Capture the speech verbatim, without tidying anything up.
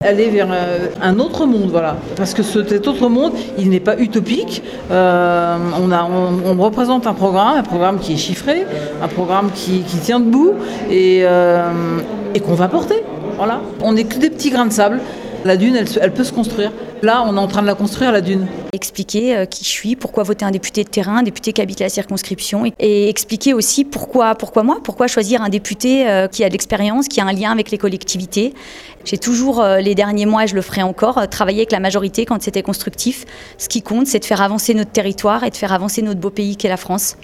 Aller vers euh, un autre monde, voilà. Parce que ce- cet autre monde, il n'est pas utopique. Euh, on, a, on, on représente un programme, un programme qui est chiffré, un programme qui, qui tient debout et, euh, et qu'on va porter. Voilà. On n'est que des petits grains de sable. La dune, elle, se- elle peut se construire. Là, on est en train de la construire, la dune. Expliquer euh, qui je suis, pourquoi voter un député de terrain, un député qui habite la circonscription, et, et expliquer aussi pourquoi, pourquoi moi, pourquoi choisir un député euh, qui a de l'expérience, qui a un lien avec les collectivités. J'ai toujours, euh, les derniers mois, et je le ferai encore, euh, travaillé avec la majorité quand c'était constructif. Ce qui compte, c'est de faire avancer notre territoire et de faire avancer notre beau pays qu'est la France.